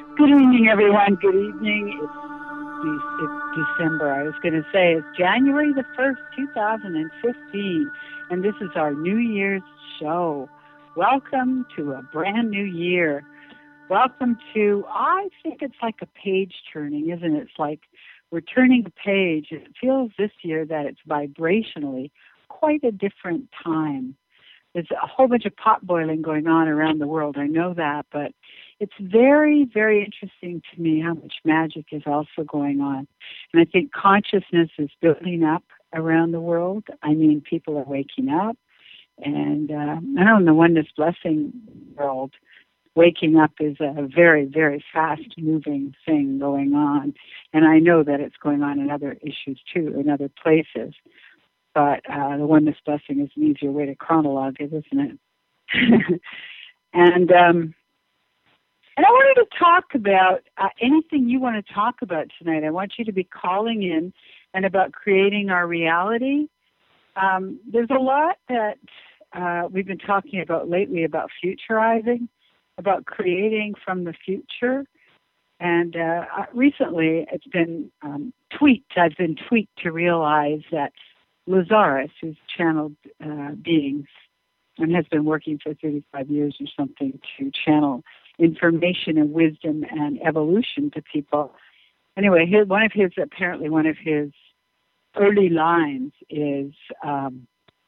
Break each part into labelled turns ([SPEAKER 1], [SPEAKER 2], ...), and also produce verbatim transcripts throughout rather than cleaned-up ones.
[SPEAKER 1] Good evening, everyone. Good evening. It's, De- it's December. I was going to say it's January the first, two thousand fifteen, and this is our New Year's show. Welcome to a brand new year. Welcome to, I think it's like a page turning, isn't it? It's like we're turning a page. It feels this year that it's vibrationally quite a different time. There's a whole bunch of pot boiling going on around the world. I know that, but it's very, very interesting to me how much magic is also going on. And I think consciousness is building up around the world. I mean, people are waking up. And uh, I know in the Oneness Blessing world, waking up is a very, very fast-moving thing going on. And I know that it's going on in other issues, too, in other places. But uh, the Oneness Blessing is an easier way to chronologue it, isn't it? and... Um, And I wanted to talk about uh, anything you want to talk about tonight. I want you to be calling in and about creating our reality. Um, there's a lot that uh, we've been talking about lately about futurizing, about creating from the future. And uh, recently it's been um, tweaked. I've been tweaked to realize that Lazarus, who's channeled uh, beings and has been working for thirty-five years or something to channel information and wisdom and evolution to people. Anyway, his, one of his, apparently one of his early lines is, um,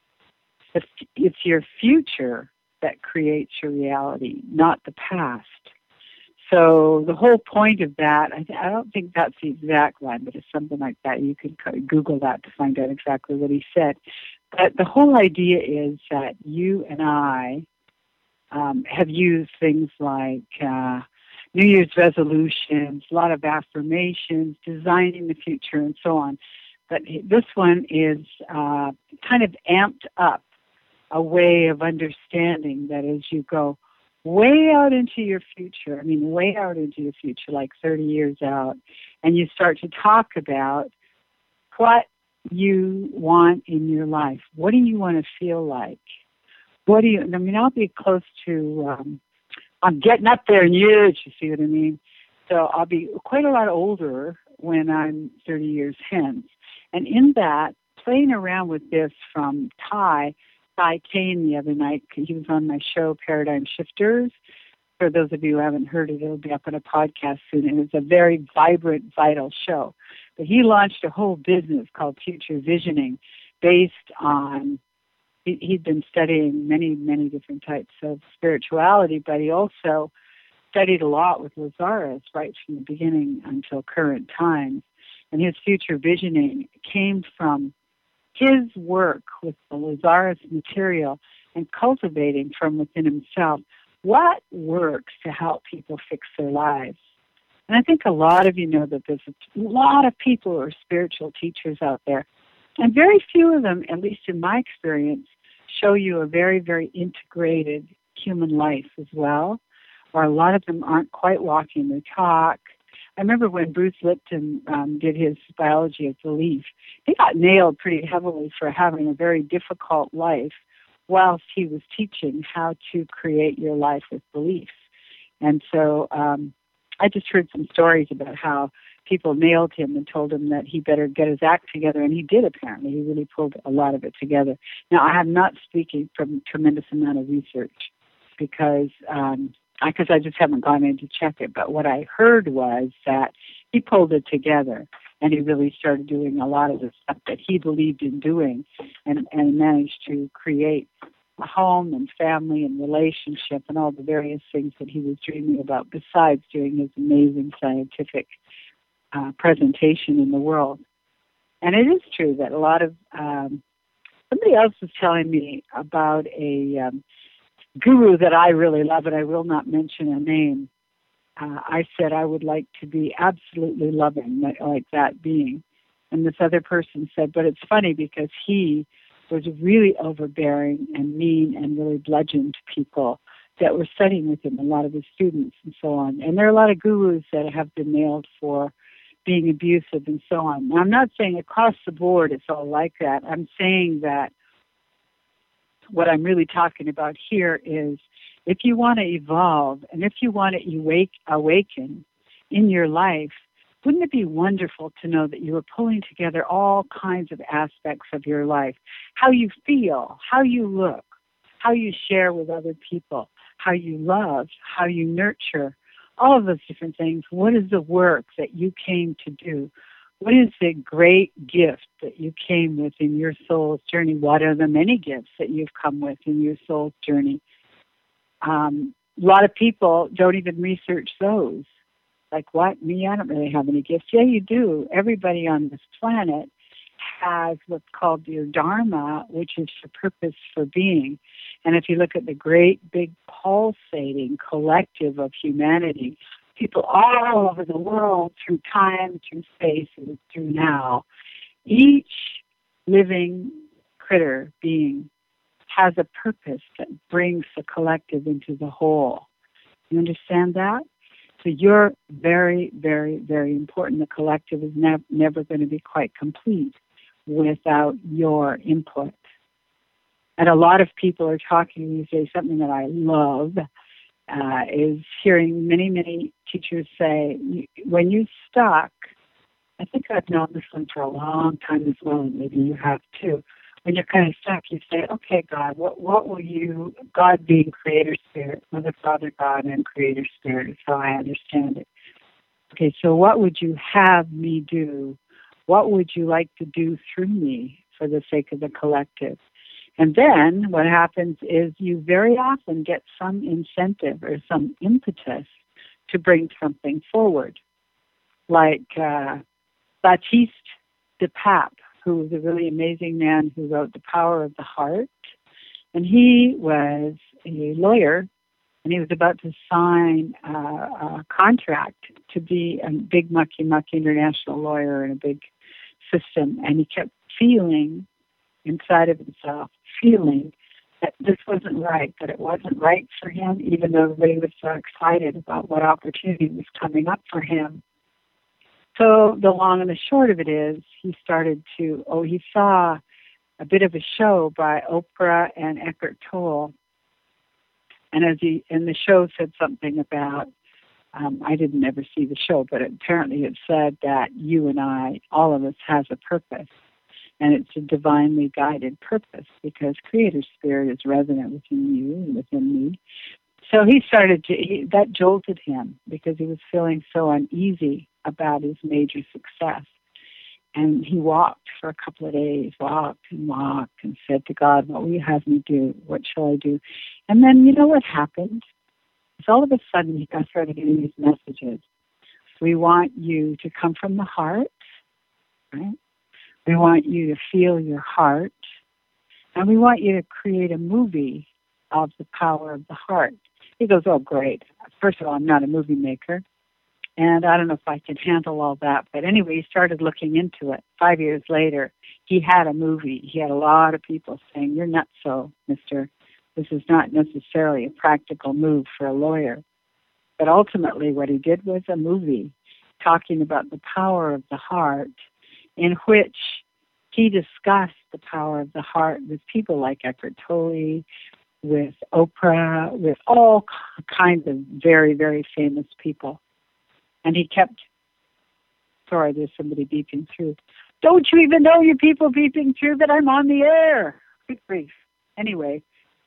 [SPEAKER 1] it's your future that creates your reality, not the past. So the whole point of that, I, th- I don't think that's the exact line, but it's something like that. You can Google that to find out exactly what he said. But the whole idea is that you and I Um, have used things like uh, New Year's resolutions, a lot of affirmations, designing the future, and so on. But this one is uh, kind of amped up a way of understanding that as you go way out into your future, I mean way out into your future, like thirty years out, and you start to talk about what you want in your life. What do you want to feel like? What do you, I mean, I'll be close to, um, I'm getting up there in years, you see what I mean? So I'll be quite a lot older when I'm thirty years hence. And in that, playing around with this from Ty, Ty Kane the other night, he was on my show, Paradigm Shifters. For those of you who haven't heard it, it'll be up on a podcast soon. And it's a very vibrant, vital show. But he launched a whole business called Future Visioning based on, he'd been studying many, many different types of spirituality, but he also studied a lot with Lazarus right from the beginning until current times. And his future visioning came from his work with the Lazarus material and cultivating from within himself what works to help people fix their lives. And I think a lot of you know that there's a lot of people who are spiritual teachers out there. And very few of them, at least in my experience, show you a very, very integrated human life as well, or a lot of them aren't quite walking the talk. I remember when Bruce Lipton um, did his biology of belief, he got nailed pretty heavily for having a very difficult life whilst he was teaching how to create your life with beliefs. And so um, I just heard some stories about how people nailed him and told him that he better get his act together, and he did apparently. He really pulled a lot of it together. Now, I am not speaking from a tremendous amount of research because um, I, cause I just haven't gone in to check it, but what I heard was that he pulled it together, and he really started doing a lot of the stuff that he believed in doing and, and managed to create a home and family and relationship and all the various things that he was dreaming about besides doing his amazing scientific Uh, presentation in the world. And it is true that a lot of, um, somebody else was telling me about a um, guru that I really love, and I will not mention a name. Uh, I said I would like to be absolutely loving, like, like that being. And this other person said, but it's funny because he was really overbearing and mean and really bludgeoned people that were studying with him, a lot of his students and so on. And there are a lot of gurus that have been nailed for being abusive and so on. Now, I'm not saying across the board it's all like that. I'm saying that what I'm really talking about here is if you want to evolve and if you want to awake, awaken, in your life, wouldn't it be wonderful to know that you were pulling together all kinds of aspects of your life? How you feel, how you look, how you share with other people, how you love, how you nurture, all of those different things. What is the work that you came to do? What is the great gift that you came with in your soul's journey? What are the many gifts that you've come with in your soul's journey? Um, a lot of people don't even research those. Like, what? Me, I don't really have any gifts. Yeah, you do. Everybody on this planet has what's called your dharma, which is your purpose for being. And if you look at the great big pulsating collective of humanity, people all over the world, through time, through space, and through now, each living critter being has a purpose that brings the collective into the whole. You understand that? So you're very, very, very important. The collective is nev- never going to be quite complete without your input. And a lot of people are talking these days, something that I love uh, is hearing many, many teachers say, when you're stuck, I think I've known this one for a long time as well, and maybe you have too. When you're kind of stuck, you say, okay, God, what what will you, God being Creator Spirit, Mother, Father, God, and Creator Spirit is how I understand it. Okay, so what would you have me do? What would you like to do through me for the sake of the collective? And then what happens is you very often get some incentive or some impetus to bring something forward. Like uh, Baptiste de Pape, who was a really amazing man who wrote The Power of the Heart. And he was a lawyer, and he was about to sign uh, a contract to be a big mucky-mucky international lawyer in a big system. And he kept feeling inside of himself, feeling that this wasn't right, that it wasn't right for him, even though everybody was so excited about what opportunity was coming up for him. So the long and the short of it is he started to, oh, he saw a bit of a show by Oprah and Eckhart Tolle. And as he, and the show said something about, um, I didn't ever see the show, but apparently it said that you and I, all of us, has a purpose. And it's a divinely guided purpose because Creator Spirit is resonant within you and within me. So he started to, he, that jolted him because he was feeling so uneasy about his major success. And he walked for a couple of days, walked and walked and said to God, what will you have me do? What shall I do? And then you know what happened? Is all of a sudden he got started getting these messages. We want you to come from the heart, right? We want you to feel your heart. And we want you to create a movie of the power of the heart. He goes, oh, great. First of all, I'm not a movie maker. And I don't know if I can handle all that. But anyway, he started looking into it. Five years later, he had a movie. He had a lot of people saying, you're nuts, so, mister. This is not necessarily a practical move for a lawyer. But ultimately, what he did was a movie talking about the power of the heart, in which he discussed the power of the heart with people like Eckhart Tolle, with Oprah, with all kinds of very, very famous people. And he kept, sorry, there's somebody beeping through. Don't you even know you people beeping through that I'm on the air? Good grief. Anyway,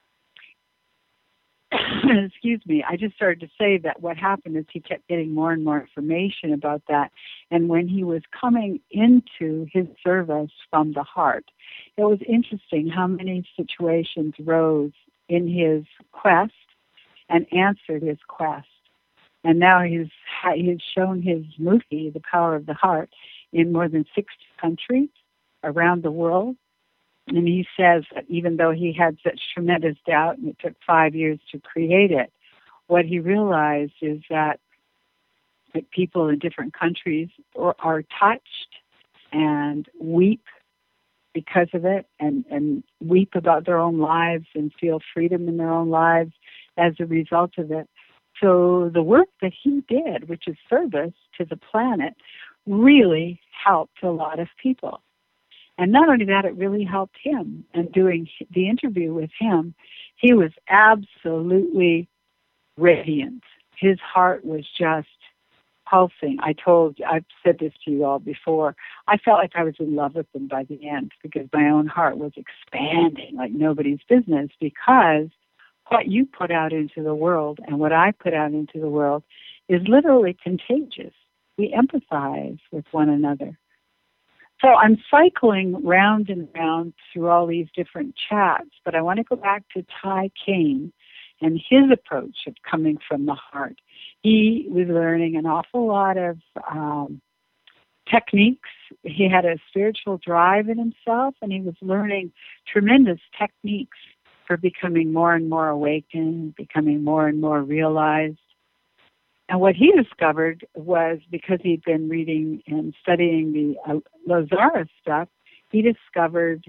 [SPEAKER 1] excuse me, I just started to say that what happened is he kept getting more and more information about that. And when he was coming into his service from the heart, it was interesting how many situations rose in his quest and answered his quest. And now he's he's shown his movie, The Power of the Heart, in more than sixty countries around the world. And he says that even though he had such tremendous doubt and it took five years to create it, what he realized is that, that people in different countries are, are touched and weep because of it and, and weep about their own lives and feel freedom in their own lives as a result of it. So the work that he did, which is service to the planet, really helped a lot of people. And not only that, it really helped him. And doing the interview with him, he was absolutely radiant. His heart was just pulsing. I told, I've said this to you all before. I felt like I was in love with them by the end because my own heart was expanding like nobody's business, because what you put out into the world and what I put out into the world is literally contagious. We empathize with one another. So I'm cycling round and round through all these different chats, but I want to go back to Ty Kane and his approach of coming from the heart. He was learning an awful lot of um, techniques. He had a spiritual drive in himself, and he was learning tremendous techniques for becoming more and more awakened, becoming more and more realized. And what he discovered was, because he'd been reading and studying the uh, Lazarus stuff, he discovered,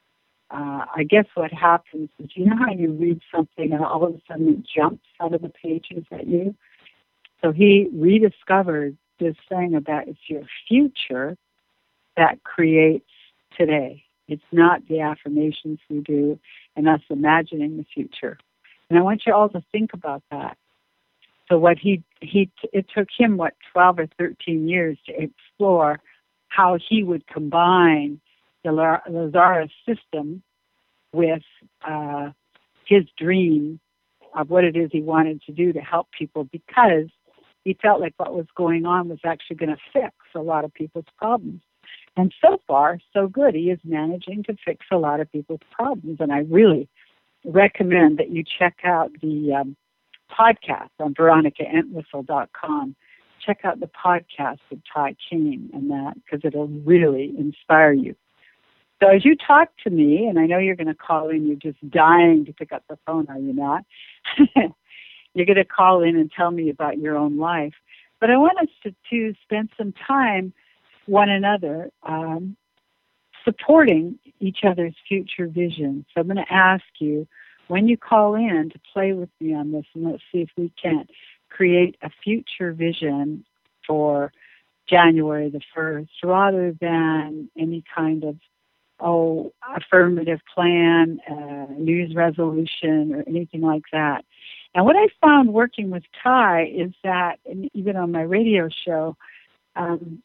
[SPEAKER 1] uh, I guess what happens is, you know how you read something and all of a sudden it jumps out of the pages at you? So he rediscovered this thing about it's your future that creates today. It's not the affirmations we do and us imagining the future. And I want you all to think about that. So what he, he, it took him, what, twelve or thirteen years to explore how he would combine the Lazarus system with uh, his dream of what it is he wanted to do to help people, because he felt like what was going on was actually going to fix a lot of people's problems. And so far, so good. He is managing to fix a lot of people's problems. And I really recommend that you check out the um, podcast on veronica entwistle dot com. Check out the podcast of Ty Kane and that, because it'll really inspire you. So as you talk to me, and I know you're going to call in, you're just dying to pick up the phone, are you not? You're going to call in and tell me about your own life. But I want us to, to spend some time one another um, supporting each other's future vision. So I'm going to ask you, when you call in, to play with me on this, and let's see if we can create a future vision for January the first, rather than any kind of, oh, affirmative plan, uh, New Year's resolution, or anything like that. And what I found working with Ty is that, and even on my radio show, um,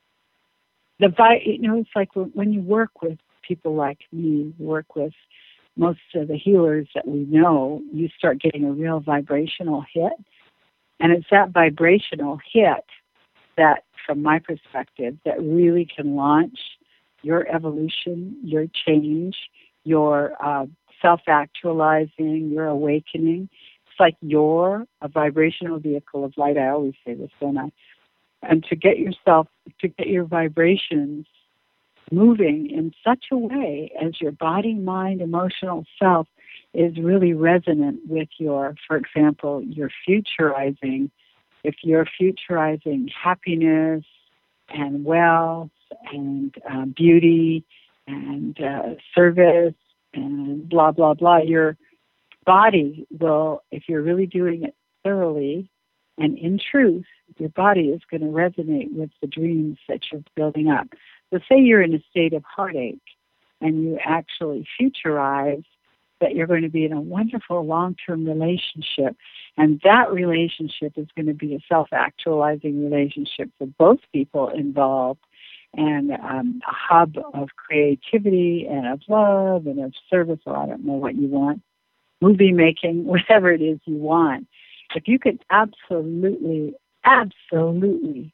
[SPEAKER 1] the vi- you know, it's like when you work with people like me, work with most of the healers that we know, you start getting a real vibrational hit. And it's that vibrational hit that, from my perspective, that really can launch your evolution, your change, your uh, self-actualizing, your awakening. It's like you're a vibrational vehicle of light. I always say this, don't I? And to get yourself, to get your vibrations moving in such a way as your body, mind, emotional self is really resonant with your, for example, your futurizing. If you're futurizing happiness and wealth and uh, beauty and uh, service and blah, blah, blah, your body will, if you're really doing it thoroughly and in truth, your body is going to resonate with the dreams that you're building up. So say you're in a state of heartache and you actually futurize that you're going to be in a wonderful long-term relationship, and that relationship is going to be a self-actualizing relationship for both people involved, and um, a hub of creativity and of love and of service, or I don't know what you want, movie making, whatever it is you want. If you could absolutely, absolutely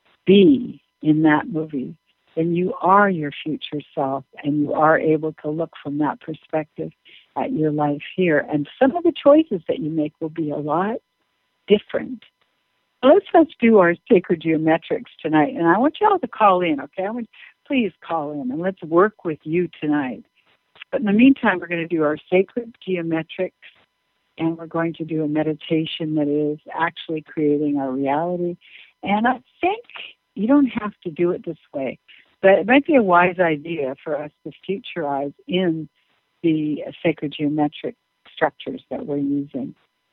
[SPEAKER 1] be in that movie, then you are your future self, and you are able to look from that perspective at your life here. And some of the choices that you make will be a lot different. So let's let's do our sacred geometrics tonight. And I want you all to call in, okay? I want, please call in, and let's work with you tonight. But in the meantime, we're going to do our sacred geometrics, and we're going to do a meditation that is actually creating our reality. And I think you don't have to do it this way, but it might be a wise idea for us to futurize in the sacred geometric structures that we're using.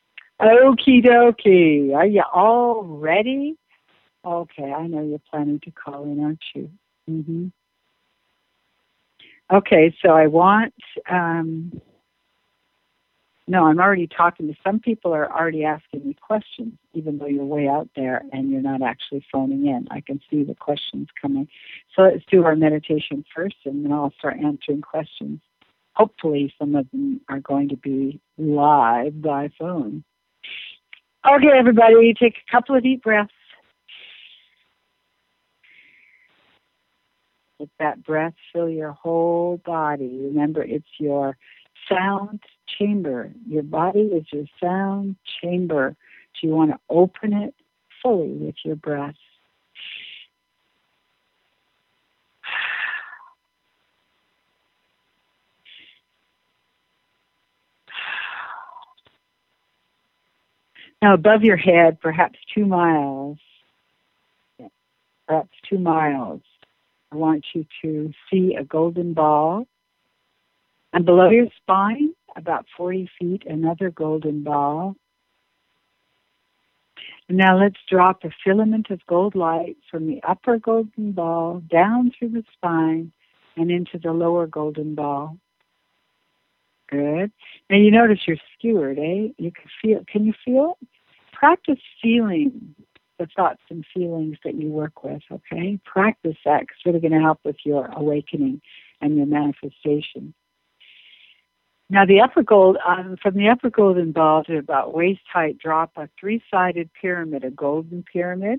[SPEAKER 1] Okie dokie. Are you all ready? Okay, I know you're planning to call in, aren't you? Mm-hmm. Okay, so I want... Um, No, I'm already talking to some people are already asking me questions, even though you're way out there and you're not actually phoning in. I can see the questions coming. So let's do our meditation first, and then I'll start answering questions. Hopefully some of them are going to be live by phone. Okay, everybody, take a couple of deep breaths. Let that breath fill your whole body. Remember, it's your sound chamber. Your body is your sound chamber. So you want to open it fully with your breath. Now above your head, perhaps two miles, perhaps two miles, I want you to see a golden ball. And below your spine, about forty feet, another golden ball. And now let's drop a filament of gold light from the upper golden ball down through the spine and into the lower golden ball. Good. Now you notice you're skewered, eh? You can feel. Can you feel it? Practice feeling the thoughts and feelings that you work with, okay? Practice that. It's really going to help with your awakening and your manifestation. Now, the upper gold, um, from the upper golden ball to about waist height, drop a three-sided pyramid, a golden pyramid.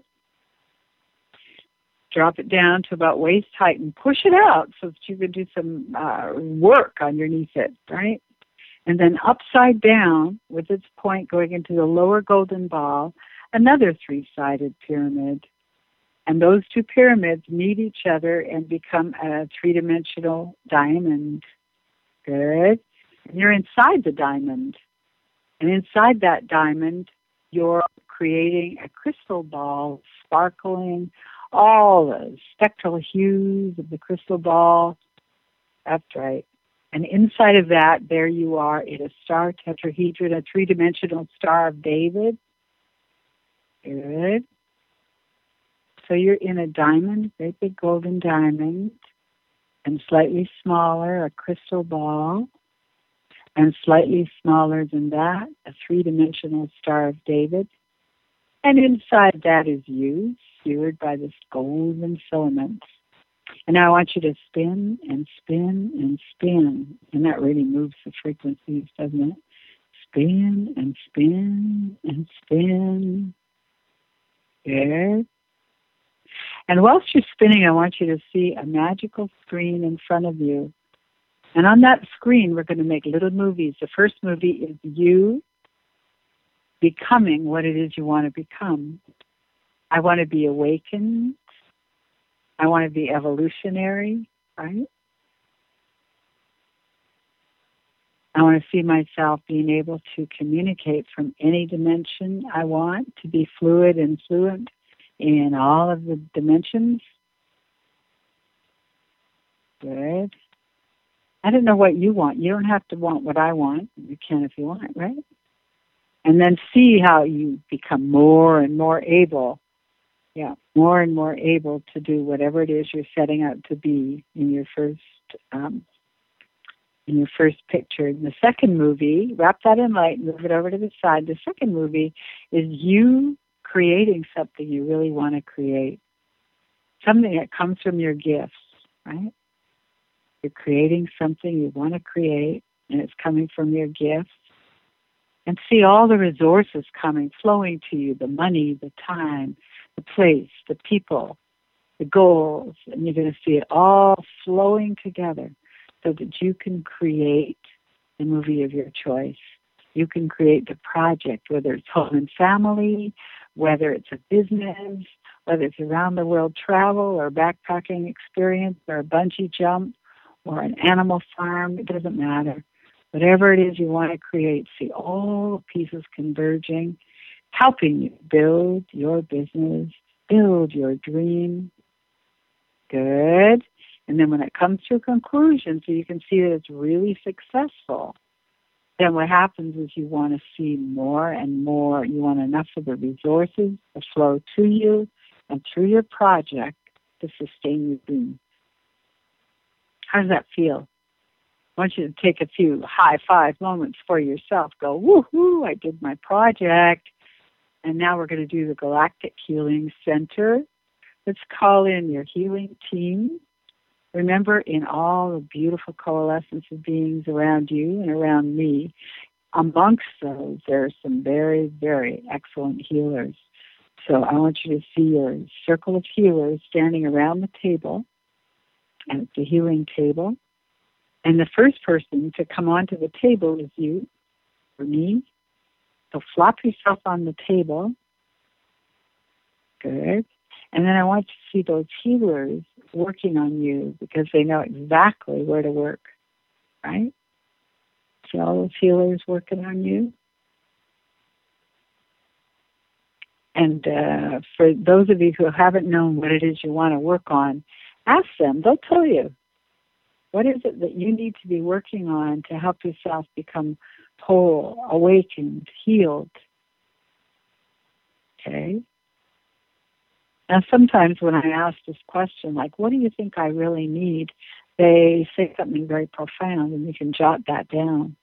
[SPEAKER 1] Drop it down to about waist height and push it out so that you can do some uh, work underneath it, right? And then upside down, with its point going into the lower golden ball, another three-sided pyramid. And those two pyramids meet each other and become a three-dimensional diamond. Good. And you're inside the diamond. And inside that diamond, you're creating a crystal ball, sparkling, all the spectral hues of the crystal ball. That's right. And inside of that, there you are in a star tetrahedron, a three-dimensional Star of David. Good. So you're in a diamond, great big golden diamond, and slightly smaller, a crystal ball. And slightly smaller than that, a three-dimensional Star of David. And inside that is you, skewered by this golden filament. And now I want you to spin and spin and spin. And that really moves the frequencies, doesn't it? Spin and spin and spin. Good. And whilst you're spinning, I want you to see a magical screen in front of you. And on that screen, we're going to make little movies. The first movie is you becoming what it is you want to become. I want to be awakened. I want to be evolutionary, right? I want to see myself being able to communicate from any dimension I want, to be fluid and fluent in all of the dimensions. Good. I don't know what you want. You don't have to want what I want. You can if you want, right? And then see how you become more and more able, yeah, more and more able to do whatever it is you're setting out to be in your first, um, in your first picture. In the second movie, wrap that in light and move it over to the side. The second movie is you creating something you really want to create, something that comes from your gifts, right? You're creating something you want to create, and it's coming from your gifts. And see all the resources coming, flowing to you, the money, the time, the place, the people, the goals. And you're going to see it all flowing together so that you can create the movie of your choice. You can create the project, whether it's home and family, whether it's a business, whether it's around the world travel or backpacking experience or a bungee jump or an animal farm. It doesn't matter. Whatever it is you want to create, see all pieces converging, helping you build your business, build your dream. Good. And then when it comes to a conclusion, so you can see that it's really successful, then what happens is you want to see more and more. You want enough of the resources to flow to you and through your project to sustain your dream. How does that feel? I want you to take a few high five moments for yourself. Go, woohoo, I did my project. And now we're going to do the Galactic Healing Center. Let's call in your healing team. Remember, in all the beautiful coalescence of beings around you and around me, amongst those, there are some very, very excellent healers. So I want you to see your circle of healers standing around the table, and it's a healing table. And the first person to come onto the table is you, or me. So flop yourself on the table. Good. And then I want you to see those healers working on you because they know exactly where to work, right? See all those healers working on you? And uh, for those of you who haven't known what it is you want to work on, ask them. They'll tell you. What is it that you need to be working on to help yourself become whole, awakened, healed? Okay. Now, sometimes when I ask this question, like, what do you think I really need? They say something very profound, and you can jot that down.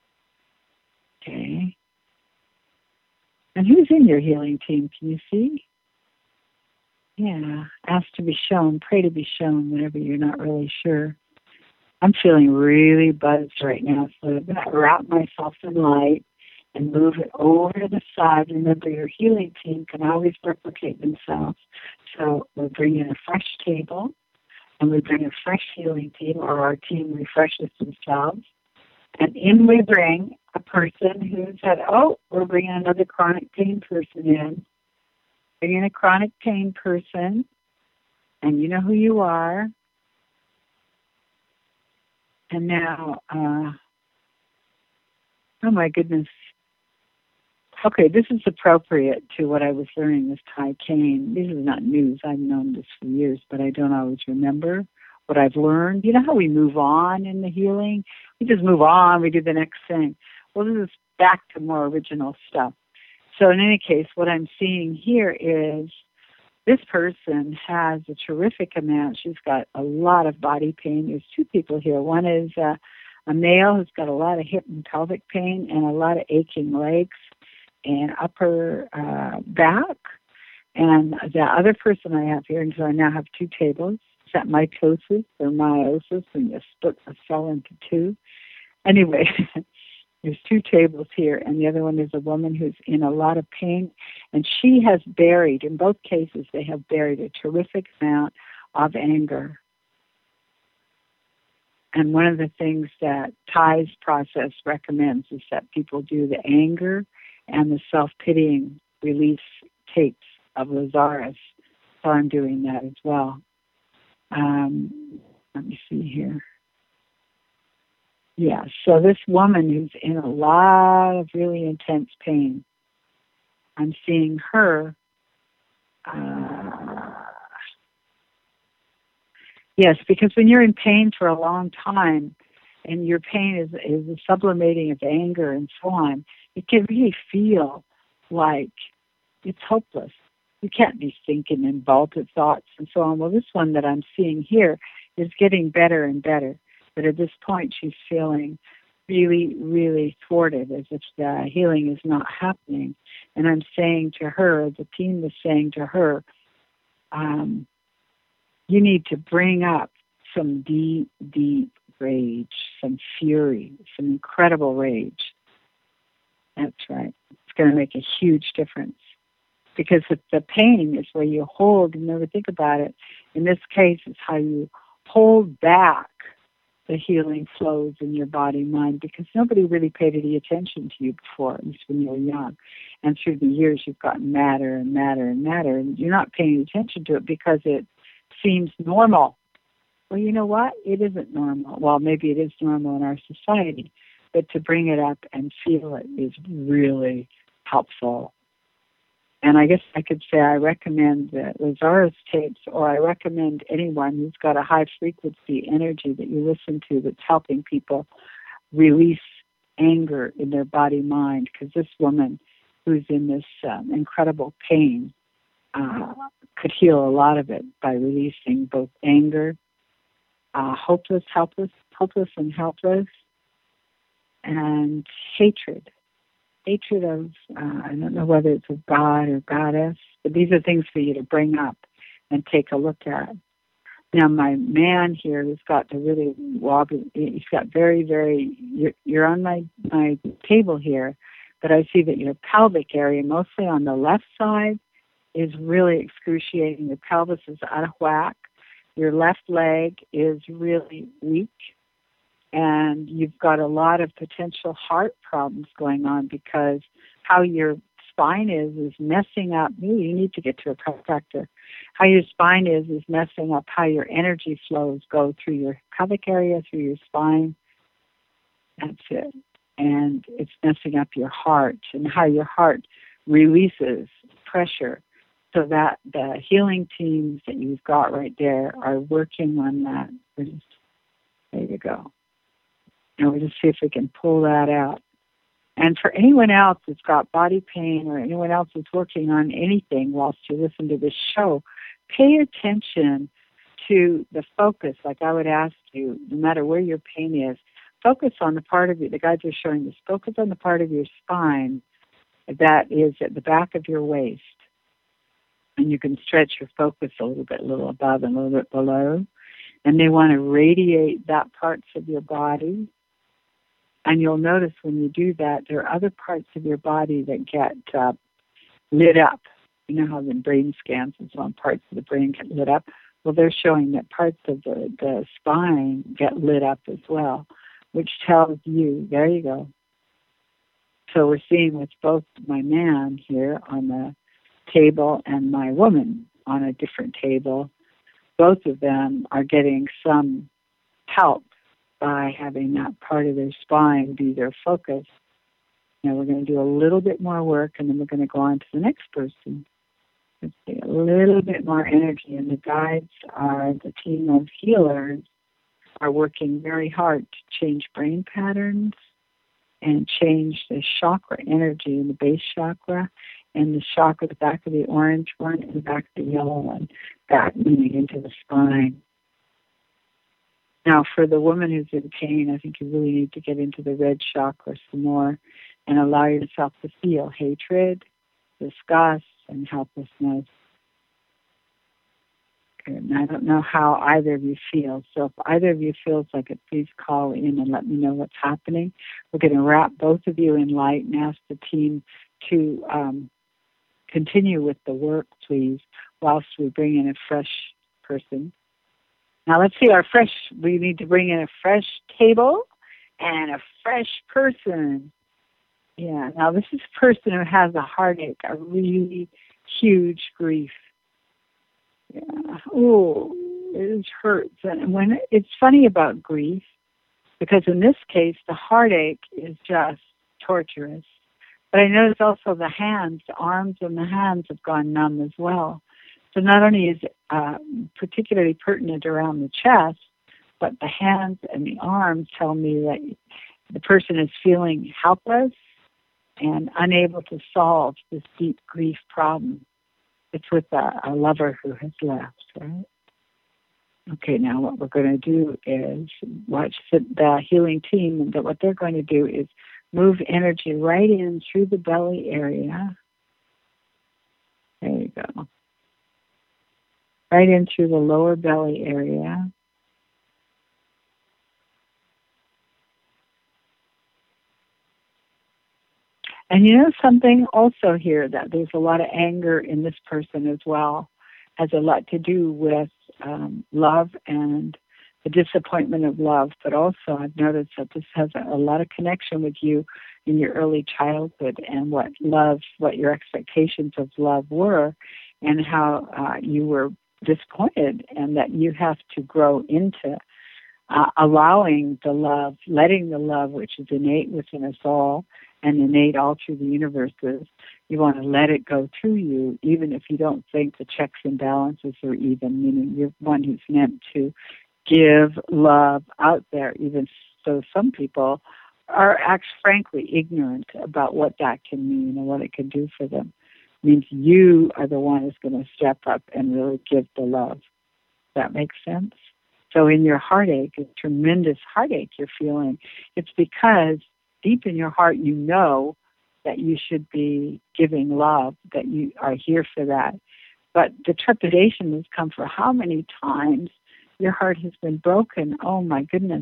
[SPEAKER 1] Okay. And who's in your healing team? Can you see? Yeah. Ask to be shown. Pray to be shown whenever you're not really sure. I'm feeling really buzzed right now, so I'm going to wrap myself in light and move it over to the side. Remember, your healing team can always replicate themselves. So we'll bring in a fresh table, and we bring a fresh healing team, or our team refreshes themselves. And in we bring a person who said, oh, we're bringing another chronic pain person in. Bring in a chronic pain person, and you know who you are. And now, uh, oh my goodness. Okay, this is appropriate to what I was learning with Tai Kane. This is not news. I've known this for years, but I don't always remember what I've learned. You know how we move on in the healing? We just move on. We do the next thing. Well, this is back to more original stuff. So in any case, what I'm seeing here is this person has a terrific amount. She's got a lot of body pain. There's two people here. One is uh, a male who's got a lot of hip and pelvic pain and a lot of aching legs and upper uh, back. And the other person I have here, and so I now have two tables, is that mitosis or meiosis, when you split a cell into two. Anyway, there's two tables here, and the other one is a woman who's in a lot of pain, and she has buried, in both cases, they have buried a terrific amount of anger. And one of the things that Ty's process recommends is that people do the anger and the self-pitying release tapes of Lazarus. So I'm doing that as well. Um, let me see here. Yeah, so this woman who's in a lot of really intense pain, I'm seeing her, uh, yes, because when you're in pain for a long time, and your pain is, is a sublimating of anger and so on, it can really feel like it's hopeless. You can't be thinking in vaulted thoughts and so on. Well, this one that I'm seeing here is getting better and better. But at this point, she's feeling really, really thwarted, as if the healing is not happening. And I'm saying to her, the team is saying to her, um, you need to bring up some deep, deep rage, some fury, some incredible rage. That's right. It's going to make a huge difference. Because the, the pain is where you hold, and never think about it. In this case, it's how you hold back the healing flows in your body, mind, because nobody really paid any attention to you before, at least when you were young. And through the years, you've gotten madder and madder and madder, and you're not paying attention to it because it seems normal. Well, you know what? It isn't normal. Well, maybe it is normal in our society, but to bring it up and feel it is really helpful. And I guess I could say I recommend the Lazarus tapes, or I recommend anyone who's got a high-frequency energy that you listen to that's helping people release anger in their body-mind, because this woman who's in this um, incredible pain uh, could heal a lot of it by releasing both anger, uh, hopeless, helpless, hopeless and helpless, and hatred. Hatred of, uh, I don't know whether it's of God or goddess, but these are things for you to bring up and take a look at. Now, my man here has got the really wobbly, he's got very, very, you're, you're on my, my table here, but I see that your pelvic area, mostly on the left side, is really excruciating. The pelvis is out of whack. Your left leg is really weak. And you've got a lot of potential heart problems going on because how your spine is is messing up. Ooh, you need to get to a chiropractor. How your spine is is messing up how your energy flows go through your pelvic area, through your spine. That's it. And it's messing up your heart and how your heart releases pressure. So that the healing teams that you've got right there are working on that. There you go. And we'll just see if we can pull that out. And for anyone else that's got body pain or anyone else that's working on anything whilst you listen to this show, pay attention to the focus. Like I would ask you, no matter where your pain is, focus on the part of you, the guides are showing this, focus on the part of your spine that is at the back of your waist. And you can stretch your focus a little bit, a little above and a little bit below. And they want to radiate that parts of your body. And you'll notice when you do that, there are other parts of your body that get uh, lit up. You know how the brain scans and so on, parts of the brain get lit up? Well, they're showing that parts of the, the spine get lit up as well, which tells you, there you go. So we're seeing with both my man here on the table and my woman on a different table, both of them are getting some help by having that part of their spine be their focus. Now we're going to do a little bit more work, and then we're going to go on to the next person. Let's see, a little bit more energy, and the guides are, the team of healers are working very hard to change brain patterns and change the chakra energy in the base chakra and the chakra, the back of the orange one and the back of the yellow one, back moving into the spine. Now, for the woman who's in pain, I think you really need to get into the red chakra some more and allow yourself to feel hatred, disgust, and helplessness. And I don't know how either of you feel. So if either of you feels like it, please call in and let me know what's happening. We're going to wrap both of you in light and ask the team to um, continue with the work, please, whilst we bring in a fresh person. Now let's see our fresh, we need to bring in a fresh table and a fresh person. Yeah, now this is a person who has a heartache, a really huge grief. Yeah. Oh, it hurts. And when it, it's funny about grief, because in this case, the heartache is just torturous. But I notice also the hands, the arms and the hands have gone numb as well. So not only is it uh, particularly pertinent around the chest, but the hands and the arms tell me that the person is feeling helpless and unable to solve this deep grief problem. It's with a, a lover who has left, right? Okay, now what we're going to do is watch the, the healing team, and that what they're going to do is move energy right in through the belly area. There you go. Right in through the lower belly area. And you know something also here, that there's a lot of anger in this person as well. Has a lot to do with um, love and the disappointment of love. But also I've noticed that this has a, a lot of connection with you in your early childhood and what love, what your expectations of love were, and how uh, you were disappointed, and that you have to grow into uh, allowing the love, letting the love, which is innate within us all and innate all through the universes. You want to let it go through you, even if you don't think the checks and balances are even, meaning you're one who's meant to give love out there, even so some people are actually frankly ignorant about what that can mean and what it can do for them. It means you are the one who's going to step up and really give the love. That makes sense? So in your heartache, a tremendous heartache you're feeling, it's because deep in your heart you know that you should be giving love, that you are here for that. But the trepidation has come for how many times your heart has been broken. Oh my goodness.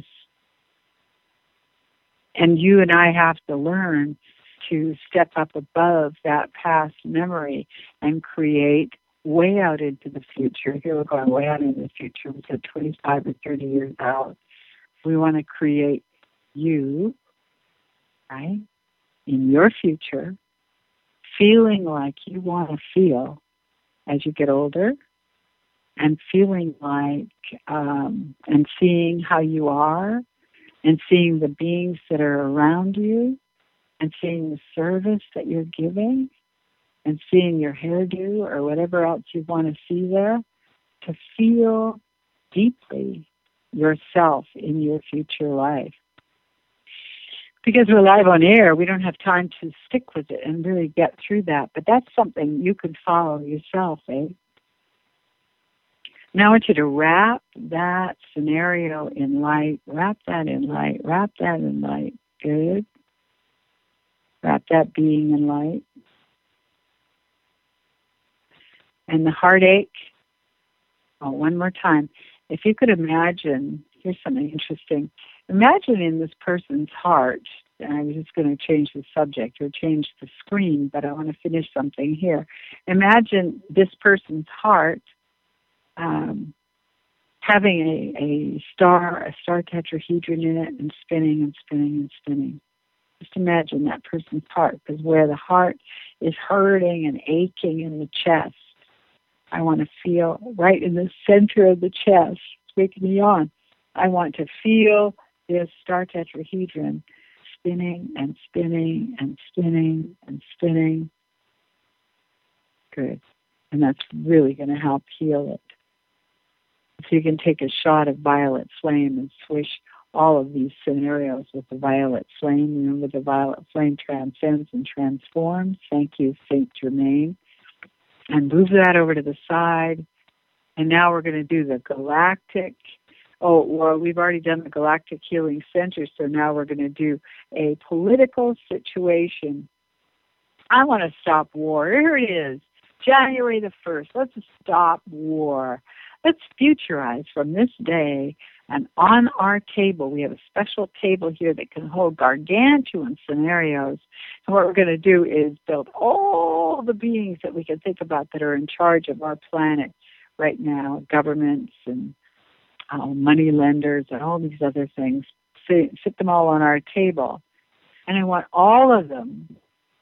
[SPEAKER 1] And you and I have to learn to step up above that past memory and create way out into the future. Here we're going way out into the future. We said twenty-five or thirty years out. We want to create you, right, in your future, feeling like you want to feel as you get older, and feeling like, um, and seeing how you are, and seeing the beings that are around you, and seeing the service that you're giving, and seeing your hairdo or whatever else you want to see there, to feel deeply yourself in your future life. Because we're live on air, we don't have time to stick with it and really get through that. But that's something you can follow yourself, eh? Now I want you to wrap that scenario in light, wrap that in light, wrap that in light. Good. Wrap that being in light. And the heartache, oh, one more time. If you could imagine, here's something interesting. Imagine in this person's heart, and I was just going to change the subject or change the screen, but I want to finish something here. Imagine this person's heart um, having a, a star, a star tetrahedron in it, and spinning and spinning and spinning. Just imagine that person's heart, because where the heart is hurting and aching in the chest, I want to feel right in the center of the chest. It's making me yawn. I want to feel this star tetrahedron spinning and spinning and spinning and spinning. Good. And that's really going to help heal it. So you can take a shot of violet flame and swish all of these scenarios with the violet flame. Remember, the violet flame transcends and transforms. Thank you, Saint Germain. And move that over to the side. And now we're going to do the galactic. Oh, well, we've already done the Galactic Healing Center, so now we're going to do a political situation. I want to stop war. Here it is, January the first. Let's stop war. Let's futurize from this day. And on our table, we have a special table here that can hold gargantuan scenarios. And what we're going to do is build all the beings that we can think about that are in charge of our planet right now, governments and uh, money lenders and all these other things. Sit, sit them all on our table. And I want all of them.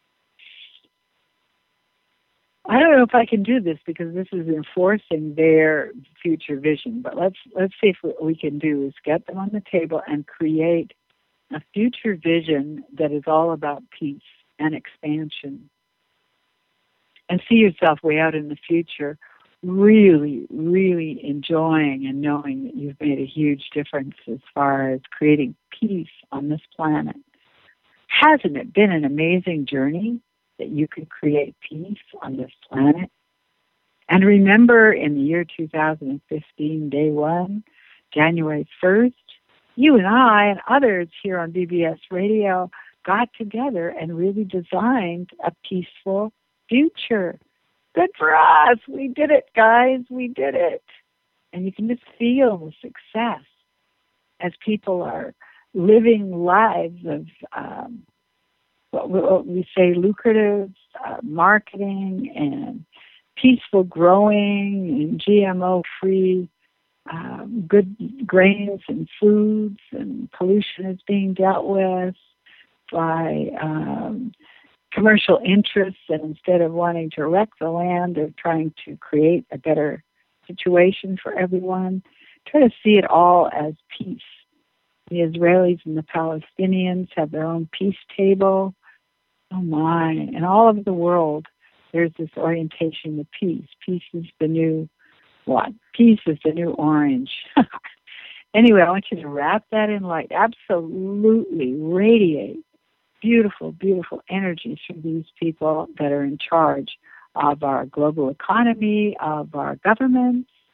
[SPEAKER 1] I don't know if I can do this because this is enforcing their future vision, but let's let's see if what we can do is get them on the table and create a future vision that is all about peace and expansion. And see yourself way out in the future, really, really enjoying and knowing that you've made a huge difference as far as creating peace on this planet. Hasn't it been an amazing journey that you could create peace on this planet? And remember, in the year two thousand fifteen, day one, January first, you and I and others here on B B S Radio got together and really designed a peaceful future. Good for us. We did it, guys. We did it. And you can just feel the success as people are living lives of um, what we say lucrative uh, marketing and peaceful growing and G M O-free um, good grains and foods, and pollution is being dealt with by um, commercial interests, and instead of wanting to wreck the land, they're trying to create a better situation for everyone. Try to see it all as peace. The Israelis and the Palestinians have their own peace table. Oh my, and all over the world, there's this orientation to peace. Peace is the new what? Peace is the new orange. Anyway, I want you to wrap that in light. Absolutely radiate beautiful, beautiful energies from these people that are in charge of our global economy, of our governments,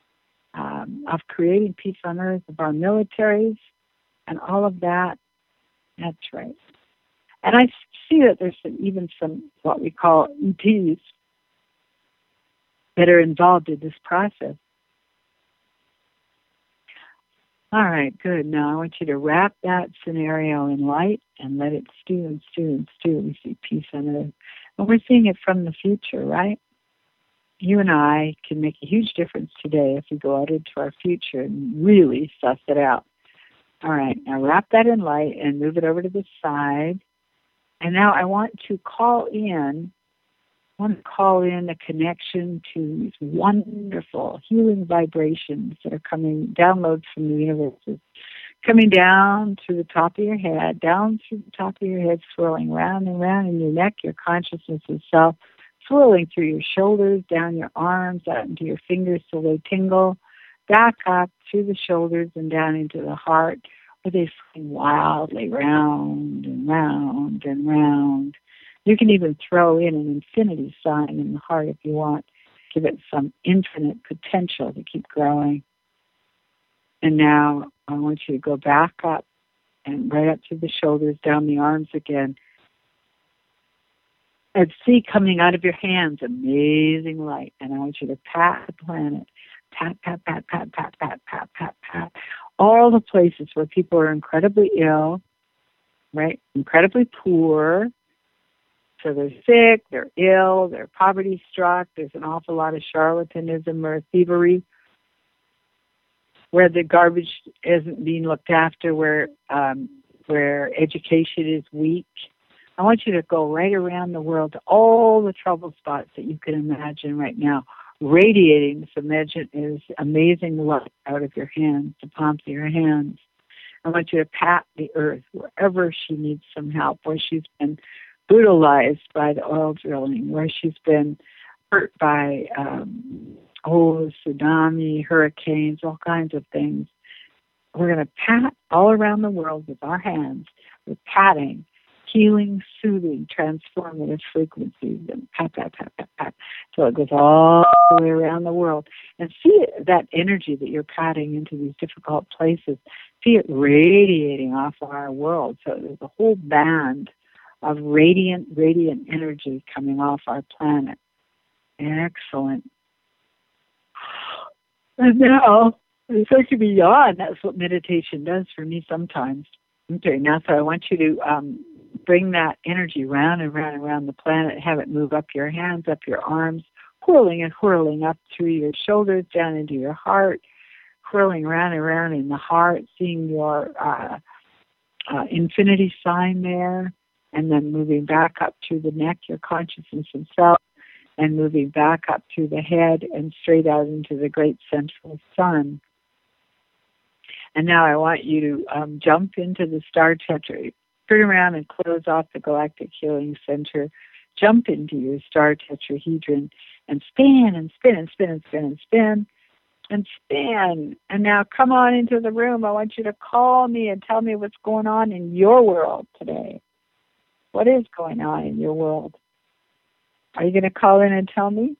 [SPEAKER 1] um, of creating peace on earth, of our militaries, and all of that. That's right. And I see that there's some, even some what we call E Ts that are involved in this process. All right, good. Now I want you to wrap that scenario in light and let it stew and stew and stew. We see peace on earth. And we're seeing it from the future, right? You and I can make a huge difference today if we go out into our future and really suss it out. All right, now wrap that in light and move it over to the side. And now I want to call in, I want to call in a connection to these wonderful healing vibrations that are coming, downloads from the universe, coming down through the top of your head, down through the top of your head, swirling round and round in your neck, your consciousness itself, swirling through your shoulders, down your arms, out into your fingers so they tingle, back up through the shoulders and down into the heart, where they swing wildly round and round and round. You can even throw in an infinity sign in the heart if you want. Give it some infinite potential to keep growing. And now I want you to go back up and right up through the shoulders, down the arms again. And see coming out of your hands amazing light. And I want you to pat the planet. Pat, pat, pat, pat, pat, pat, pat, pat, pat. All the places where people are incredibly ill, right? Incredibly poor. So they're sick, they're ill, they're poverty-struck. There's an awful lot of charlatanism or thievery, where the garbage isn't being looked after, where um, where education is weak. I want you to go right around the world to all the trouble spots that you can imagine right now, radiating this imagine is amazing light out of your hands, the palms of your hands. I want you to pat the earth wherever she needs some help, where she's been brutalized by the oil drilling, where she's been hurt by um, oh, tsunami, hurricanes, all kinds of things. We're going to pat all around the world with our hands. We're patting, healing, soothing, transformative frequencies, and pat, pat, pat, pat, pat, so it goes all the way around the world. And see that energy that you're patting into these difficult places, see it radiating off our world. So there's a whole band of radiant, radiant energy coming off our planet. Excellent. And now, it's like to be yawn. That's what meditation does for me sometimes. Okay, now so I want you to um, bring that energy round and round and round the planet, have it move up your hands, up your arms, whirling and whirling up through your shoulders, down into your heart, whirling round and round in the heart, seeing your uh, uh, infinity sign there, and then moving back up through the neck, your consciousness itself, and moving back up through the head and straight out into the great central sun. And now I want you to um, jump into the star tetra. Turn around and close off the galactic healing center. Jump into your star tetrahedron and spin and spin and spin and spin and spin and spin. And now come on into the room. I want you to call me and tell me what's going on in your world today. What is going on in your world? Are you going to call in and tell me?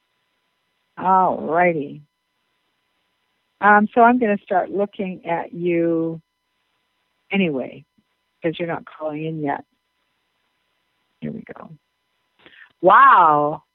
[SPEAKER 1] All righty. Um, so I'm going to start looking at you anyway, because you're not calling in yet. Here we go. Wow.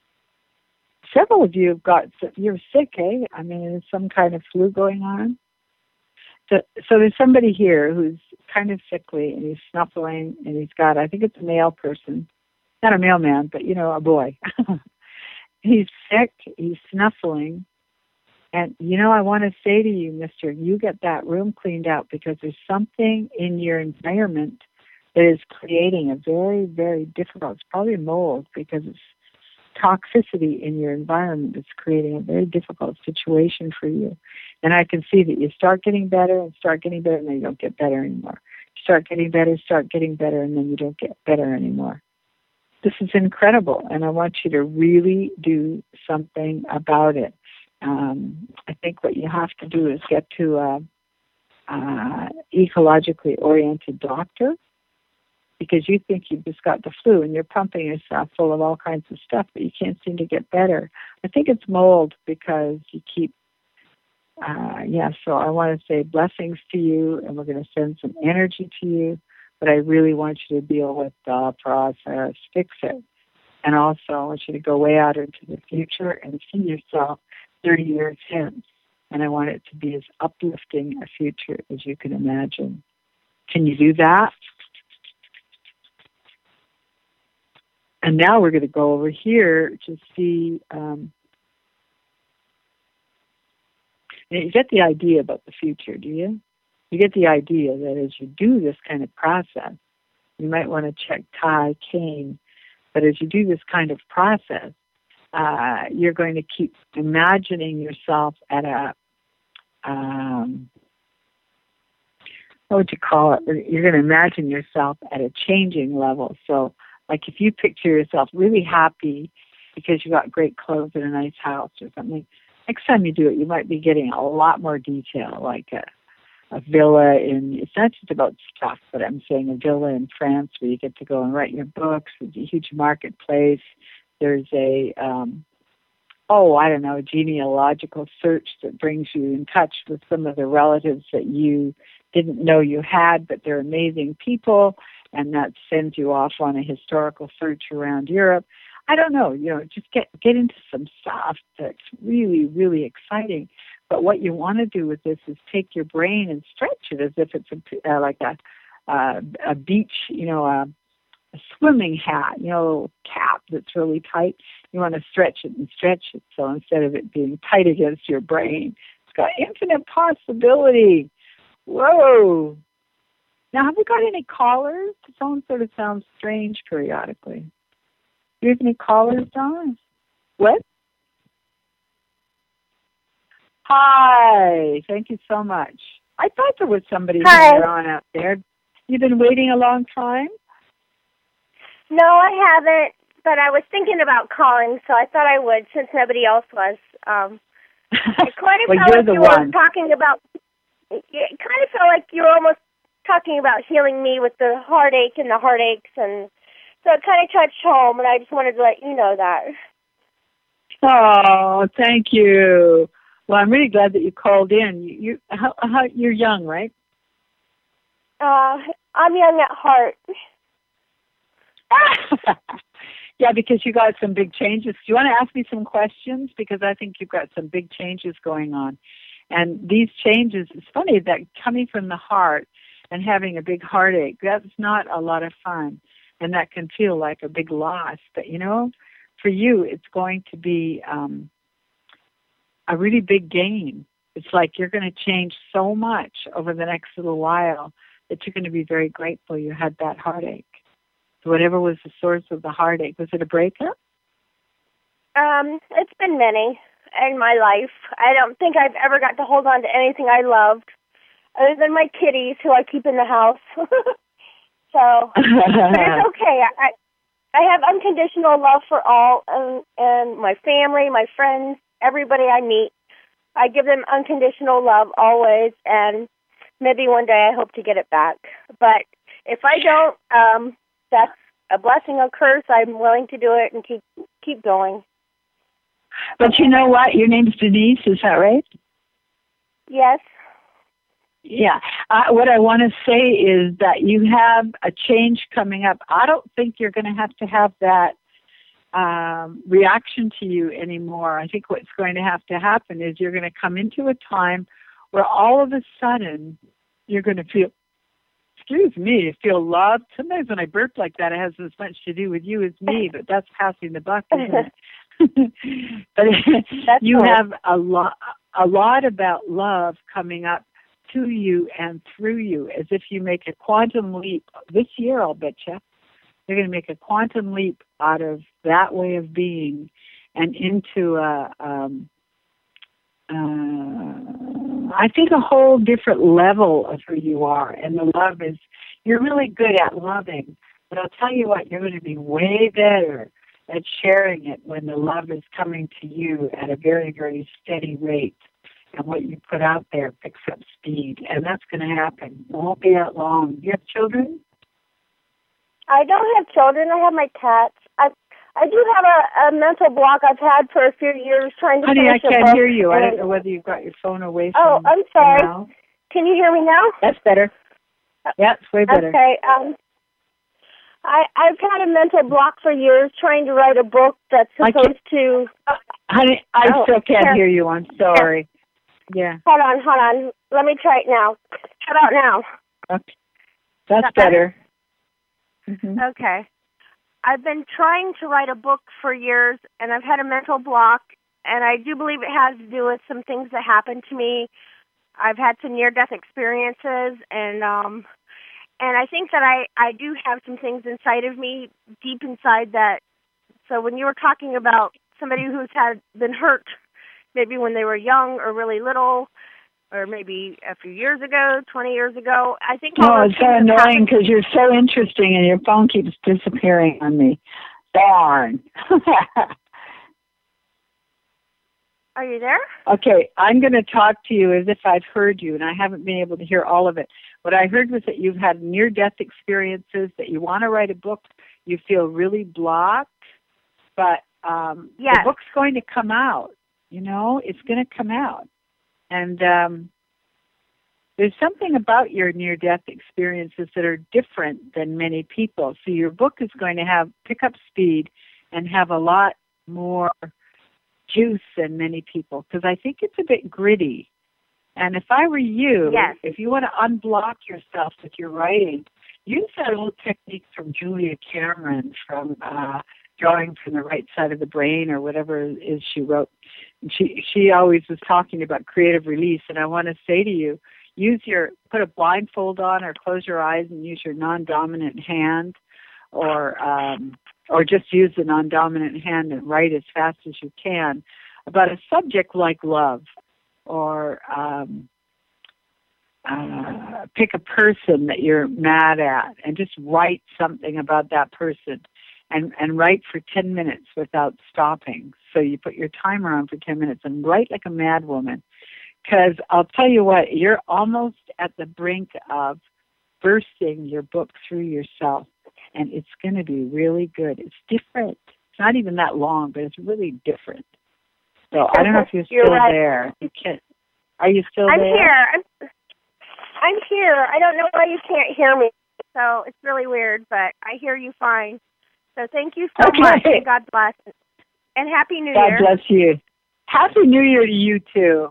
[SPEAKER 1] Several of you have got, you're sick, eh? I mean, there's some kind of flu going on. So, so there's somebody here who's kind of sickly, and he's snuffling, and he's got, I think it's a male person, not a mailman, but, you know, a boy. He's sick, he's snuffling, and, you know, I want to say to you, mister, you get that room cleaned out, because there's something in your environment that is creating a very, very difficult, it's probably mold, because it's toxicity in your environment that's creating a very difficult situation for you. And I can see that you start getting better and start getting better, and then you don't get better anymore. You start getting better, start getting better, and then you don't get better anymore. This is incredible, and I want you to really do something about it. Um, I think what you have to do is get to a, a ecologically oriented doctor, because you think you've just got the flu and you're pumping yourself full of all kinds of stuff, but you can't seem to get better. I think it's mold, because you keep uh, yeah, so I want to say blessings to you, and we're going to send some energy to you, but I really want you to deal with the process, fix it. And also, I want you to go way out into the future and see yourself thirty years hence. And I want it to be as uplifting a future as you can imagine. Can you do that? And now we're going to go over here to see, um, you get the idea about the future, do you? You get the idea that as you do this kind of process, you might want to check Tai Kane, but as you do this kind of process, uh, you're going to keep imagining yourself at a, um, what would you call it? You're going to imagine yourself at a changing level. So, like if you picture yourself really happy because you got great clothes and a nice house or something, next time you do it, you might be getting a lot more detail, like a, a villa in, it's not just about stuff, but I'm saying a villa in France where you get to go and write your books. It's a huge marketplace. There's a, um, oh, I don't know, a genealogical search that brings you in touch with some of the relatives that you didn't know you had, but they're amazing people, and that sends you off on a historical search around Europe. I don't know, you know, just get get into some stuff that's really, really exciting. But what you want to do with this is take your brain and stretch it as if it's a, uh, like a uh, a beach, you know, a, a swimming hat, you know, cap that's really tight. You want to stretch it and stretch it. So instead of it being tight against your brain, it's got infinite possibility. Whoa. Now, have we got any callers? The phone sort of sounds strange periodically. Do you have any callers, Dawn? What? Hi. Thank you so much. I thought there was somebody
[SPEAKER 2] Hi.
[SPEAKER 1] on out there. You've been waiting a long time?
[SPEAKER 2] No, I haven't, but I was thinking about calling, so I thought I would since nobody else was. Um, it kind of
[SPEAKER 1] well,
[SPEAKER 2] felt
[SPEAKER 1] you're
[SPEAKER 2] like
[SPEAKER 1] the
[SPEAKER 2] you
[SPEAKER 1] one.
[SPEAKER 2] were talking about, it kind of felt like you were almost talking about healing me with the heartache and the heartaches, and so it kind of touched home, and I just wanted to let you know that.
[SPEAKER 1] Oh, thank you. Well, I'm really glad that you called in. You, you how, how, you're young, right?
[SPEAKER 2] Uh, I'm young at heart.
[SPEAKER 1] Yeah, because you got some big changes. Do you want to ask me some questions? Because I think you've got some big changes going on. And these changes, it's funny that coming from the heart and having a big heartache, that's not a lot of fun. And that can feel like a big loss. But, you know, for you, it's going to be um, a really big gain. It's like you're going to change so much over the next little while that you're going to be very grateful you had that heartache. So whatever was the source of the heartache, was it a breakup?
[SPEAKER 2] Um, it's been many in my life. I don't think I've ever got to hold on to anything I loved other than my kitties who I keep in the house. So, but it's okay. I, I have unconditional love for all, and, and my family, my friends, everybody I meet. I give them unconditional love always, and maybe one day I hope to get it back. But if I don't, um, that's a blessing or curse. I'm willing to do it and keep keep going.
[SPEAKER 1] But you know what? Your name's Denise, is that right?
[SPEAKER 2] Yes.
[SPEAKER 1] Yeah. Uh, what I want to say is that you have a change coming up. I don't think you're going to have to have that um, reaction to you anymore. I think what's going to have to happen is you're going to come into a time where all of a sudden you're going to feel, excuse me, feel loved. Sometimes when I burp like that, it has as much to do with you as me, but that's passing the buck, isn't it? But you
[SPEAKER 2] cool.
[SPEAKER 1] have a lot, a lot about love coming up to you and through you, as if you make a quantum leap. This year, I'll bet you, you're going to make a quantum leap out of that way of being and into a, um, uh, I think, a whole different level of who you are. And the love is, you're really good at loving, but I'll tell you what, you're going to be way better at sharing it when the love is coming to you at a very, very steady rate. And what you put out there picks up speed. And that's going to happen. It won't be that long. Do you have children?
[SPEAKER 2] I don't have children. I have my cats. I I do have a, a mental block I've had for a few years trying to
[SPEAKER 1] Honey, I
[SPEAKER 2] finish a
[SPEAKER 1] can't
[SPEAKER 2] book.
[SPEAKER 1] hear you. I don't know whether you've got your phone away
[SPEAKER 2] Oh,
[SPEAKER 1] from
[SPEAKER 2] I'm sorry.
[SPEAKER 1] your mouth.
[SPEAKER 2] Can you hear me now?
[SPEAKER 1] That's better. Yeah, it's way better.
[SPEAKER 2] Okay. Um, I, I've had a mental block for years trying to write a book that's supposed to...
[SPEAKER 1] Honey, I
[SPEAKER 2] oh,
[SPEAKER 1] still can't
[SPEAKER 2] here.
[SPEAKER 1] hear you. I'm sorry. Yeah.
[SPEAKER 2] Hold on, hold on. Let me try it now. How about now?
[SPEAKER 1] Okay. That's
[SPEAKER 2] that
[SPEAKER 1] better.
[SPEAKER 2] better?
[SPEAKER 1] Mm-hmm.
[SPEAKER 2] Okay. I've been trying to write a book for years, and I've had a mental block, and I do believe it has to do with some things that happened to me. I've had some near-death experiences, and um, and I think that I, I do have some things inside of me, deep inside that. So when you were talking about somebody who's had been hurt, maybe when they were young or really little, or maybe a few years ago, twenty years ago, I think all
[SPEAKER 1] Oh,
[SPEAKER 2] those
[SPEAKER 1] it's so
[SPEAKER 2] things have
[SPEAKER 1] annoying
[SPEAKER 2] happened.
[SPEAKER 1] because you're so interesting and your phone keeps disappearing on me. Darn.
[SPEAKER 2] Are you there?
[SPEAKER 1] Okay, I'm going to talk to you as if I've heard you, and I haven't been able to hear all of it. What I heard was that you've had near-death experiences, that you want to write a book, you feel really blocked, but um,
[SPEAKER 2] Yes.
[SPEAKER 1] the book's going to come out. You know, it's going to come out. And um, there's something about your near-death experiences that are different than many people. So your book is going to have pick up speed and have a lot more juice than many people, because I think it's a bit gritty. And if I were you,
[SPEAKER 2] yes.
[SPEAKER 1] if you want to unblock yourself with your writing, use that old technique from Julia Cameron from uh, drawing from the right side of the brain or whatever it is she wrote. And she she always was talking about creative release. And I want to say to you, use your put a blindfold on or close your eyes and use your non-dominant hand, or um, or just use the non-dominant hand and write as fast as you can about a subject like love, or um, uh, pick a person that you're mad at and just write something about that person, and, and write for ten minutes without stopping. So you put your timer on for ten minutes and write like a mad woman, because I'll tell you what, you're almost at the brink of bursting your book through yourself. And it's going to be really good. It's different. It's not even that long, but it's really different. So I don't know if you're,
[SPEAKER 2] you're
[SPEAKER 1] still
[SPEAKER 2] right.
[SPEAKER 1] there. You can't, are you still
[SPEAKER 2] I'm
[SPEAKER 1] there?
[SPEAKER 2] I'm here. I'm, I'm here. I don't know why you can't hear me. So it's really weird, but I hear you fine. So thank you so
[SPEAKER 1] Okay.
[SPEAKER 2] much, and God bless. And Happy New
[SPEAKER 1] God
[SPEAKER 2] Year.
[SPEAKER 1] bless you. Happy New Year to you, too.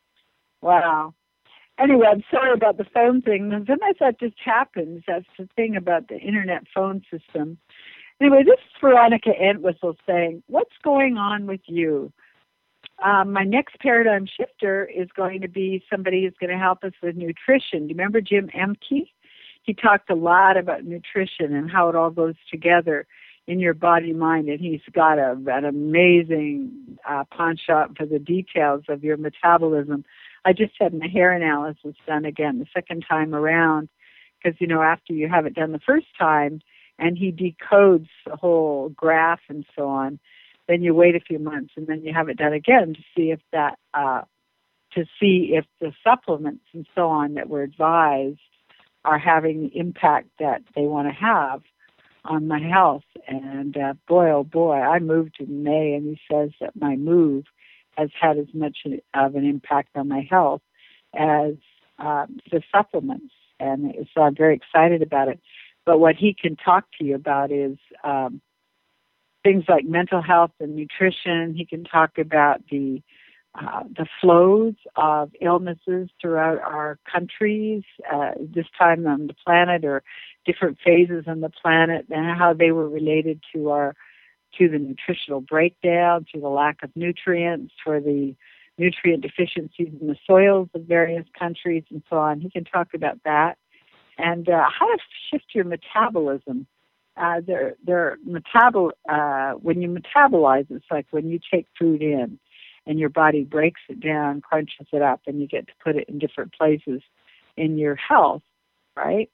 [SPEAKER 1] Wow. Anyway, I'm sorry about the phone thing. Sometimes that just happens. That's the thing about the internet phone system. Anyway, this is Veronica Entwistle saying, what's going on with you? Um, my next paradigm shifter is going to be somebody who's going to help us with nutrition. Do you remember Jim Emke? He talked a lot about nutrition and how it all goes together in your body, mind, and he's got a, an amazing uh, pawn shop for the details of your metabolism. I just had my hair analysis done again the second time around, because, you know, after you have it done the first time and he decodes the whole graph and so on, then you wait a few months and then you have it done again to see if that, uh, to see if the supplements and so on that were advised are having the impact that they want to have on my health. And uh, boy, oh boy, I moved in May, and he says that my move has had as much of an impact on my health as um, the supplements. And so I'm very excited about it. But what he can talk to you about is um, things like mental health and nutrition. He can talk about the uh, the flows of illnesses throughout our countries, uh, this time on the planet, or different phases on the planet, and how they were related to our to the nutritional breakdown, to the lack of nutrients, for the nutrient deficiencies in the soils of various countries, and so on. He can talk about that. And uh, how to shift your metabolism. Uh, their their metabol uh, when you metabolize, it's like when you take food in and your body breaks it down, crunches it up, and you get to put it in different places in your health, right?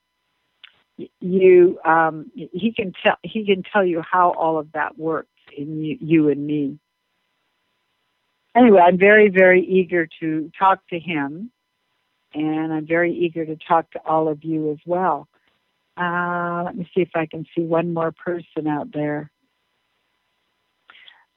[SPEAKER 1] You, um, he can tell he can tell you how all of that works in you, you and me. Anyway, I'm very, very eager to talk to him, and I'm very eager to talk to all of you as well. Uh, let me see if I can see one more person out there.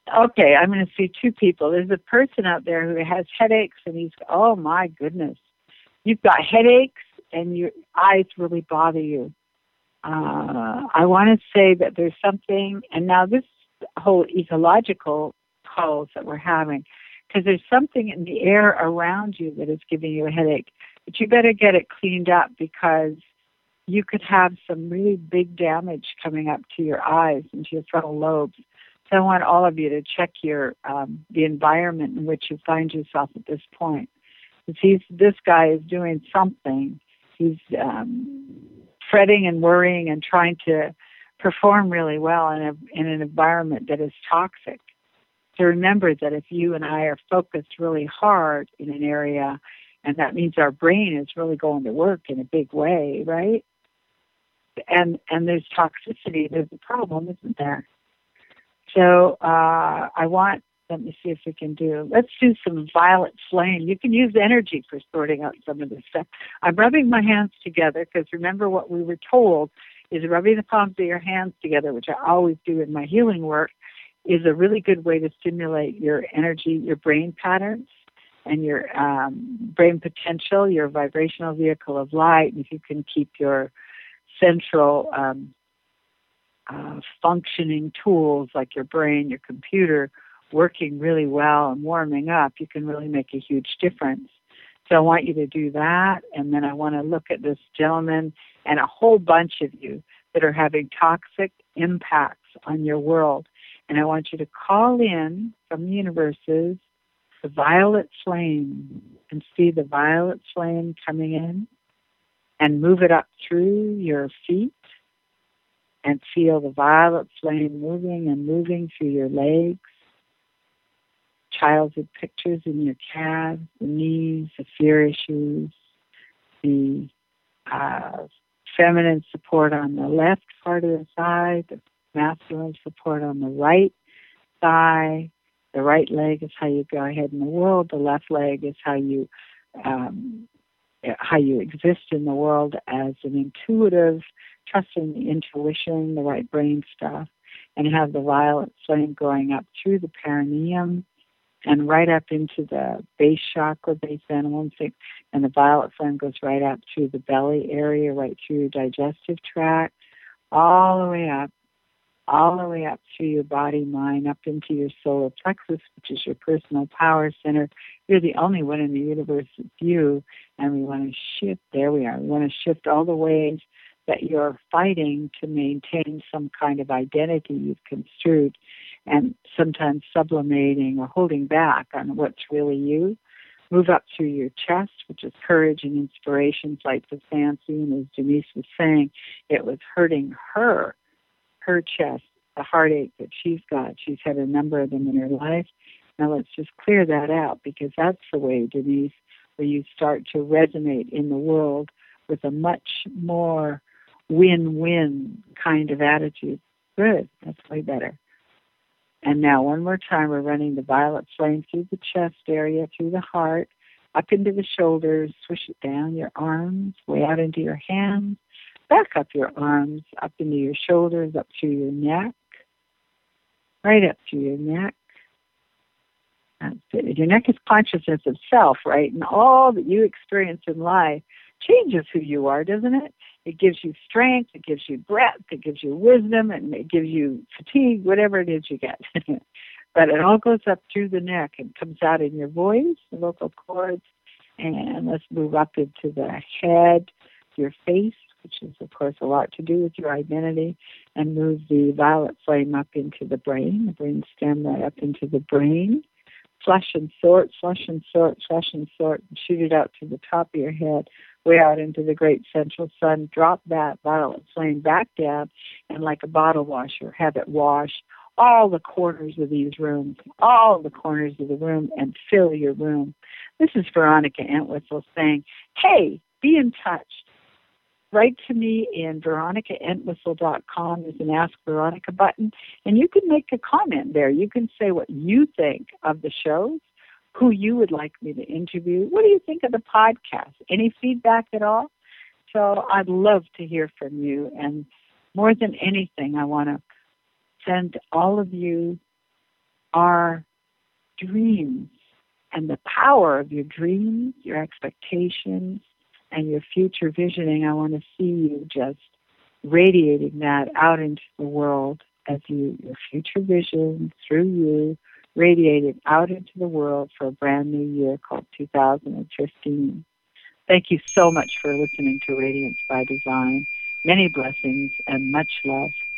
[SPEAKER 1] Okay, I'm going to see two people. There's a person out there who has headaches, and he's, oh my goodness, you've got headaches and your eyes really bother you. Uh, I want to say that there's something, and now this whole ecological calls that we're having, because there's something in the air around you that is giving you a headache, but you better get it cleaned up because you could have some really big damage coming up to your eyes and to your frontal lobes. So I want all of you to check your um, the environment in which you find yourself at this point. Because he's, this guy is doing something. He's um, fretting and worrying and trying to perform really well in, a, in an environment that is toxic. So remember that if you and I are focused really hard in an area, and that means our brain is really going to work in a big way, right? And and there's toxicity, there's a problem, isn't there? So uh, I want, let me see if we can do, let's do some violet flame. You can use energy for sorting out some of this stuff. I'm rubbing my hands together because remember what we were told is rubbing the palms of your hands together, which I always do in my healing work, is a really good way to stimulate your energy, your brain patterns, and your um, brain potential, your vibrational vehicle of light. And if you can keep your central um, uh, functioning tools like your brain, your computer, working really well and warming up, you can really make a huge difference. So I want you to do that, and then I want to look at this gentleman and a whole bunch of you that are having toxic impacts on your world. And I want you to call in from the universes the violet flame and see the violet flame coming in and move it up through your feet and feel the violet flame moving and moving through your legs, childhood pictures in your calves, the knees, the fear issues, the uh, feminine support on the left part of the thigh, the masculine support on the right thigh. The right leg is how you go ahead in the world. The left leg is how you um, how you exist in the world as an intuitive, trusting the intuition, the right brain stuff, and have the violet flame going up through the perineum and right up into the base chakra, base animal instinct, and the violet flame goes right up through the belly area, right through your digestive tract, all the way up, all the way up through your body, mind, up into your solar plexus, which is your personal power center. You're the only one in the universe that's you, and we want to shift, there we are, we want to shift all the ways that you're fighting to maintain some kind of identity you've construed and sometimes sublimating or holding back on what's really you. Move up through your chest, which is courage and inspiration, flight to fancy, and as Denise was saying, it was hurting her, her chest, the heartache that she's got. She's had a number of them in her life. Now let's just clear that out, because that's the way, Denise, where you start to resonate in the world with a much more win-win kind of attitude. Good, that's way better. And now one more time, we're running the violet flame through the chest area, through the heart, up into the shoulders, swish it down your arms, way out into your hands, back up your arms, up into your shoulders, up through your neck, right up through your neck. That's it. Your neck is consciousness of self, right? And all that you experience in life changes who you are, doesn't it? It gives you strength, it gives you breadth, it gives you wisdom, and it gives you fatigue, whatever it is you get. But it all goes up through the neck and comes out in your voice, the vocal cords, and let's move up into the head, your face, which is, of course, a lot to do with your identity, and move the violet flame up into the brain, the brain stem right up into the brain. Flush and sort, flush and sort, flush and sort, and shoot it out to the top of your head, way out into the great central sun. Drop that violet flame back down, and like a bottle washer, have it wash all the corners of these rooms, all the corners of the room, and fill your room. This is Veronica Entwistle saying, hey, be in touch. Write to me in veronica entwistle dot com. There's an Ask Veronica button, and you can make a comment there. You can say what you think of the shows, who you would like me to interview. What do you think of the podcast? Any feedback at all? So I'd love to hear from you. And more than anything, I want to send all of you our dreams and the power of your dreams, your expectations, and your future visioning. I want to see you just radiating that out into the world as you, your future vision through you, radiated out into the world for a brand new year called two thousand fifteen. Thank you so much for listening to Radiance by Design. Many blessings and much love.